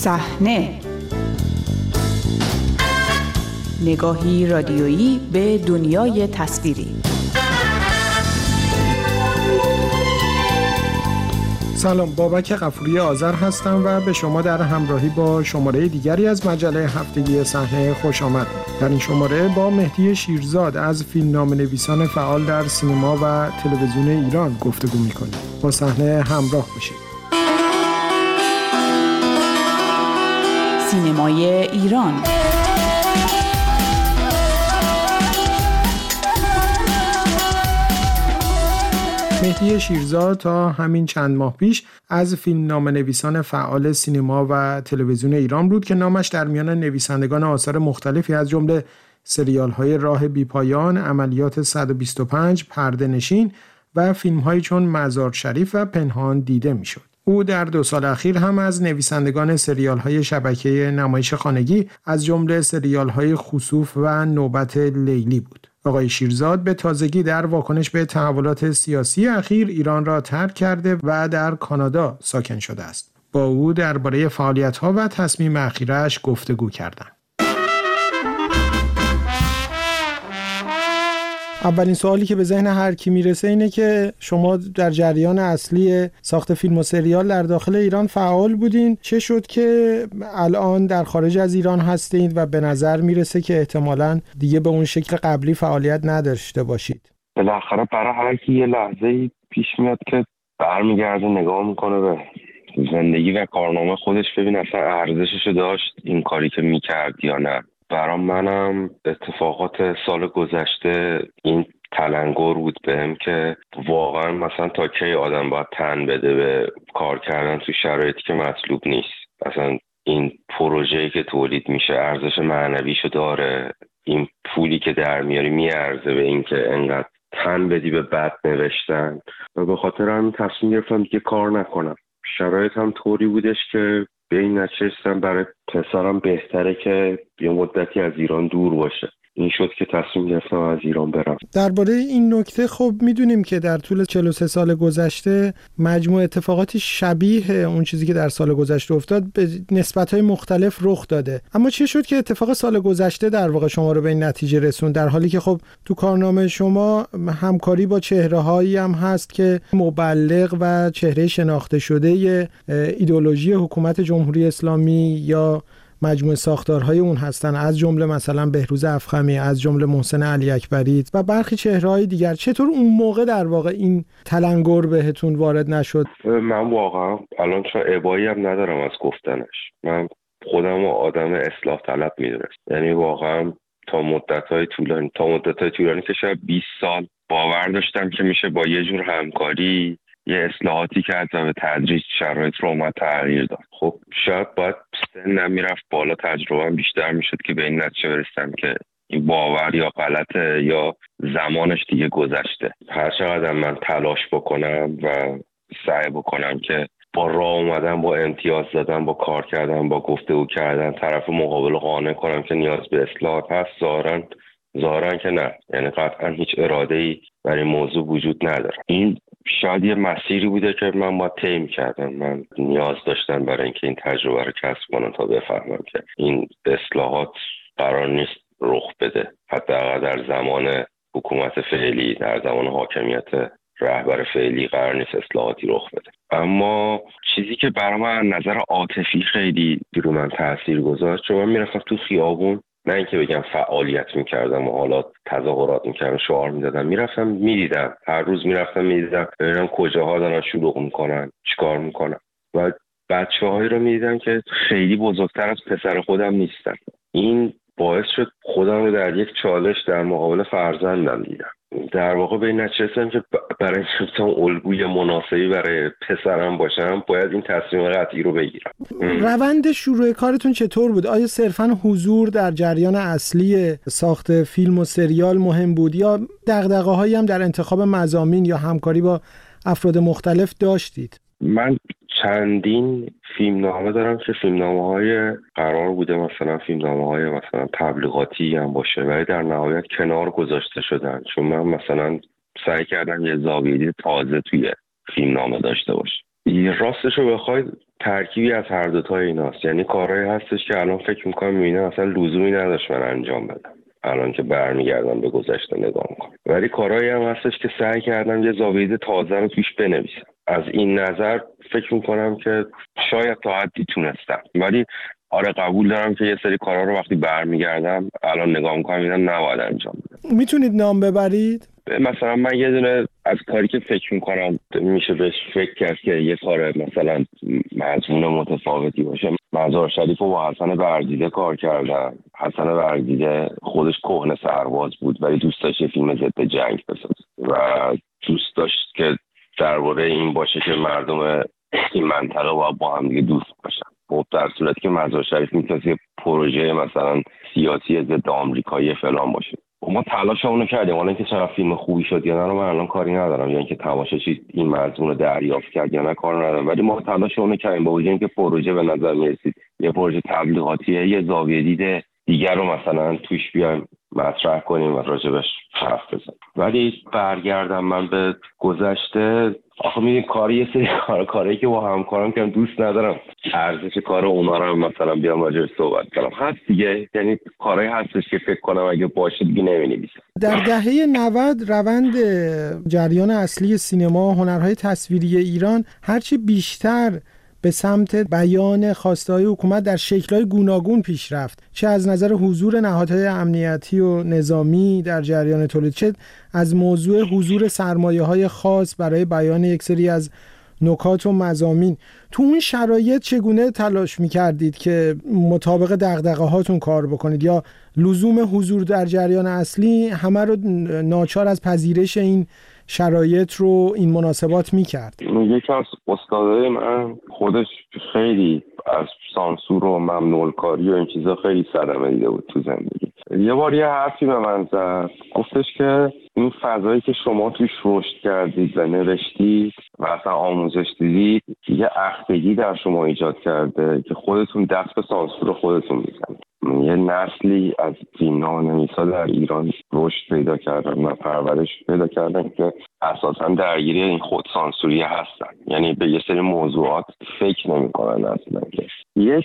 صحنه، نگاهی رادیویی به دنیای تصویری. سلام، بابک غفوری آذر هستم و به شما در همراهی با شماره دیگری از مجله هفتگی صحنه خوش آمد. در این شماره با مهدی شیرزاد از فیلمنامه‌نویسان فعال در سینما و تلویزیون ایران گفتگو می‌کنیم. با صحنه همراه باشید. سینمای ایران. مهدی شیرزاد تا همین چند ماه پیش از فیلمنامه‌نویسان فعال سینما و تلویزیون ایران بود که نامش در میان نویسندگان آثار مختلفی از جمله سریال‌های راه بی‌پایان، عملیات 125، پرده‌نشین و فیلم‌هایی چون مزار شریف و پنهان دیده می‌شد. او در 2 سال اخیر هم از نویسندگان سریال‌های شبکه نمایش خانگی از جمله سریال‌های خسوف و نوبت لیلی بود. آقای شیرزاد به تازگی در واکنش به تحولات سیاسی اخیر ایران را ترک کرده و در کانادا ساکن شده است. با او درباره فعالیت‌ها و تصمیم اخیرش گفتگو کردم. اولین سوالی که به ذهن هر کی میرسه اینه که شما در جریان اصلی ساخت فیلم و سریال در داخل ایران فعال بودین. چه شد که الان در خارج از ایران هستین و به نظر میرسه که احتمالاً دیگه به اون شکل قبلی فعالیت نداشته باشید؟ بالاخره برای هر کی یه لحظه‌ای پیش میاد که برمیگرده نگاه میکنه به زندگی و کارنامه خودش، ببین اصلا ارزششو داشت این کاری که میکرد یا نه. برای منم اتفاقات سال گذشته این تلنگر بود بهم که واقعا مثلا تا کی آدم باید تن بده به کار کردن تو شرایطی که مطلوب نیست. مثلا این پروژه‌ای که تولید میشه ارزش معنویشو داره، این پولی که در میاری میارزه به این که انقدر تن بدی به بد نوشتن، و به خاطر همین تصمیم گرفتم دیگه کار نکنم. شرایط هم طوری بودش که به این نتیجه برای پسرم بهتره که یه مدتی از ایران دور باشه. این شد که تصمیم گرفتم از ایران برم. درباره این نکته خب میدونیم که در طول 43 سال گذشته مجموع اتفاقاتی شبیه اون چیزی که در سال گذشته افتاد به نسبت‌های مختلف رخ داده. اما چه شد که اتفاق سال گذشته در واقع شما رو به این نتیجه رسوند، در حالی که خب تو کارنامه شما همکاری با چهره‌هایی هم هست که مبلغ و چهره شناخته شده ایدئولوژی حکومت جمهوری اسلامی یا مجموعه ساختارهای اون هستن، از جمله مثلا بهروز افخمی، از جمله محسن علی اکبری و برخی چهره‌های دیگر. چطور اون موقع در واقع این تلنگر بهتون وارد نشد؟ من واقعا الان چون ابایی هم ندارم از گفتنش. من خودم آدم اصلاح طلب میدونست، یعنی واقعا تا مدت‌های طولانی که شاید 20 سال باور داشتم که میشه با یه جور همکاری یه اصلاحاتی کرد و به تدریج شرایط رو اومد تغییر داد. خب شاید باید سنم میرفت بالا، تجربه بیشتر میشد که به این نتیجه برسم که این باور یا غلطه یا زمانش دیگه گذشته. هر چقدر من تلاش بکنم و سعی بکنم که با راه اومدن، با امتیاز دادن، با کار کردن، با گفتگو کردن طرف مقابل قانع کنم که نیاز به اصلاحات هست، ظاهرا که نه، یعنی قطعا هیچ اراده‌ای برای موضوع وجود نداره. این شاید یه مسیری بوده که من باید طی کردم. من نیاز داشتم برای اینکه این تجربه رو کسب کنم تا بفهمم که این اصلاحات قرار نیست رخ بده، حداقل در زمان حکومت فعلی، در زمان حاکمیت رهبر فعلی قرار نیست اصلاحاتی رخ بده. اما چیزی که برای من نظر عاطفی خیلی رو من تاثیر گذاشت، چون من میرفتم تو خیابون، نه اینکه بگم فعالیت میکردم و حالا تظاهرات میکردم، شعار میدادم، میرفتم میدیدم، هر روز میرفتم میدیدم ببینم کجاها دارن شلوغ میکنن، چیکار میکنن، و بچه‌هایی رو میدیدم که خیلی بزرگتر از پسر خودم نیستن. این باعث شد خودم رو در یک چالش در مقابل فرزندم دیدم. در واقع به این نتیجه رسیدم که برای اینکه الگوی مناسبی برای پسرم باشم باید این تصمیم قطعی رو بگیرم. روند شروع کارتون چطور بود؟ آیا صرفاً حضور در جریان اصلی ساخت فیلم و سریال مهم بود یا دغدغه‌هایی هم در انتخاب مضامین یا همکاری با افراد مختلف داشتید؟ من چندین فیلمنامه دارم که فیلمنامه‌های قرار بوده مثلا فیلمنامه‌های مثلا تبلیغاتی هم باشه، ولی در نهایت کنار گذاشته شدن، چون من مثلا سعی کردم یه زاویه دید تازه توی فیلمنامه داشته باشم. راستش رو بخواید ترکیبی از هر دوتای ایناست. یعنی کارهایی هستش که الان فکر میکنم میبینم اصلا لزومی نداشت من انجام بدم الان که برمیگردم به گذشته نگاه میکنم، ولی کارهایی هم هستش که سعی کردم یه زاویه تازه رو توش بنویسم. از این نظر فکر میکنم که شاید تا حدی تونستم، ولی آره قبول دارم که یه سری کارها رو وقتی برمیگردم الان نگاه میکنم میبینم نباید انجام بدم. میتونید نام ببرید؟ مثلا من یه دونه از کاری که فکر میکنم میشه بهش فکر کرد که یه کار مثلا مضمون متفاوتی باشه، مزار شریف رو با حسن برگزیده کار کردم. حسن برگزیده خودش کهنه سرباز بود ولی دوست داشت یه فیلم ضد جنگ بسازه و دوست داشت که درباره این باشه که مردم این منطقه با هم دیگه دوست باشن. خب در صورتی که مزار شریف میتونست یه پروژه مثلا سیاسی ضد آمریکایی فلان باشه. ما تلاشمون کردیم، حالا اینکه چقدر فیلم خوبی شد یا نه رو من الان کاری ندارم، یعنی که تماشاچی این مضمون رو دریافت کرد یا نه کار ندارم، ولی ما تلاشمون کردیم با وجود اینکه پروژه به نظر میرسید یه پروژه تبلیغاتیه، یه زاویه دید دیگر رو مثلا توش بیایم مطرح کنیم و راجبش حرف بزنیم. ولی برگردم من به گذشته، آخه میدونی کاری یه سری کاری که با همکارم کردم دوست ندارم ارزش کار اونا رو مثلا بیام راجبش صحبت کنم. هست دیگه، یعنی کارهایی هستش که فکر کنم اگه باشه دیگه نمی‌نویسم. در دهه 90 روند جریان اصلی سینما و هنرهای تصویری ایران هرچی بیشتر به سمت بیان خواسته‌های حکومت در شکل‌های گوناگون پیش رفت، چه از نظر حضور نهادهای امنیتی و نظامی در جریان تولید، چه از موضوع حضور سرمایه‌های خاص برای بیان یک سری از نکات و مضامین. تو اون شرایط چگونه تلاش می‌کردید که مطابق دغدغه‌هاتون کار بکنید، یا لزوم حضور در جریان اصلی همه رو ناچار از پذیرش این شرایط رو این مناسبات میکرد؟ یکی از استادای من خودش خیلی از سانسور و ممنوع‌کاری و این چیزا خیلی صدمه دیده بود تو زندگی. یه بار یه حرفی به من زد، گفتش که این فضایی که شما توش رشد کردید و نوشتید و اصلا آموزش دیدید یه اختگی در شما ایجاد کرده که خودتون دست به سانسور خودتون میزنید. یه نسلی از فیلمنامه‌نویسا در ایران رشد پیدا کردن و پرورش پیدا کردن که اساساً درگیری این خودسانسوری هستن، یعنی به یه سری موضوعات فکر نمی‌کنن اصلا. یه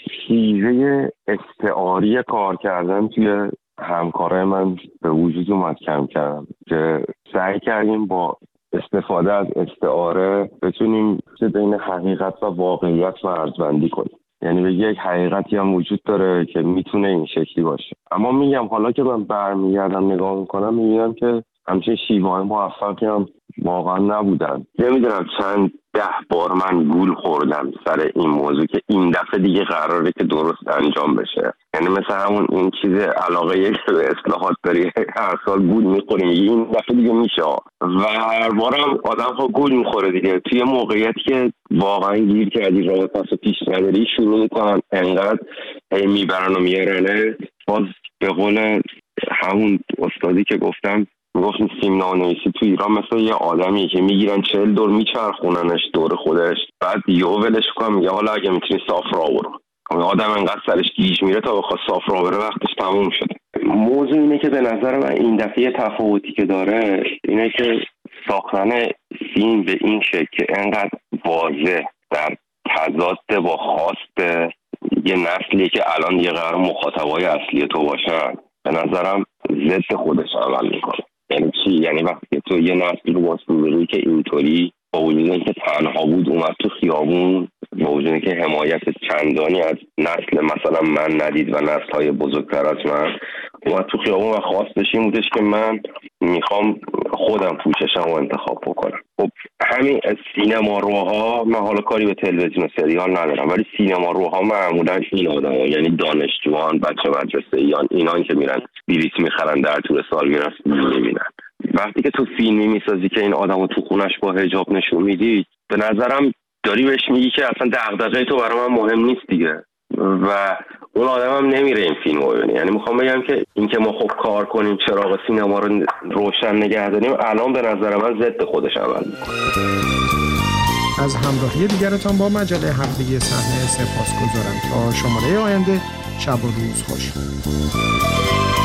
چیزه استعاری کار کردن توی همکارای من به وجود اومد کم کم که سعی کردیم با استفاده از استعاره بتونیم چه بین حقیقت و واقعیت مرزبندی کنیم. یعنی به یک حقیقتی هم وجود داره که میتونه این شکلی باشه، اما میگم حالا که من برمیگردم نگاه میکنم میبینم که همچین شیوه‌های موفقی هم واقعا نبودن. نمیدونم چند 10 بار من گول خوردم سر این موضوع که این دفعه دیگه قراره که درست انجام بشه. یعنی مثلا همون این چیز علاقه که به اصلاحات داری هر سال گول میخوریم این دفعه دیگه میشه و هر بارم آدم ها گول میخوره دیگه. توی موقعیتی که واقعا گیر کردی راه پس پیش نداری شروع میکنن انقدر میبرن و میارنه. باز به قول همون استادی که گفتم میگفتم فیلمنامه‌نویسی تو ایران مثل یه آدمیه که میگیرن 40 دور میچرخوننش دور خودش، بعد یهو ولش کنم میگه حالا اگه میتونی صاف راه برو. آدم انقدر سرش گیج میره تا بخواد صاف راه بره وقتش تموم شده. موضوع اینه که به نظر من این دفعه تفاوتی که داره اینه که ساختن فیلم به این شکل که انقدر واضح در تضاد با خواست یه نسلی که الان دیگه قرار مخاطبای اصلی تو باشن به نظرم ضد خودش عمل میکنه. یعنی چی؟ یعنی وقتی تو یه نسل رو واسه که اینطوری با وجود اینکه تنها بود اومد تو خیابون، با وجود اینکه حمایت چندانی از نسل مثلا من ندید و نسل‌های بزرگتر از من اومد تو خیابون و خواستش این بودش که من میخوام خودم پوششم رو انتخاب بکنم. خب همین سینماروها، من حالا کاری به تلویزیون و سریال ندارم، ولی سینماروها معمولا این آدم‌ها یعنی دانشجویان، بچه مدرسه‌ایان، اینان که میرن بلیط میخرن در طول سال میرن میبینن. وقتی که تو فیلمی میسازی که این آدمو تو خونش با حجاب نشون میدی به نظرم داری بهش میگی که اصلا دغدغه تو برای من مهم نیست دیگه و اون آدم هم نمیره این فیلم رو ببینه. یعنی میخوام بگم که اینکه ما خب کار کنیم چراغ سینما رو روشن نگه داریم الان به نظر من ضد خودش عمل میکنه. از همراهی دیگرتان با مجله هفتگی صحنه سپاسگزارم. تا شماره آینده شب و روز خوش.